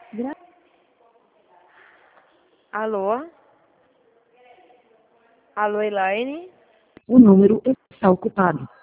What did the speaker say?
Gra- Alô? Alô, Elaine? O número está ocupado.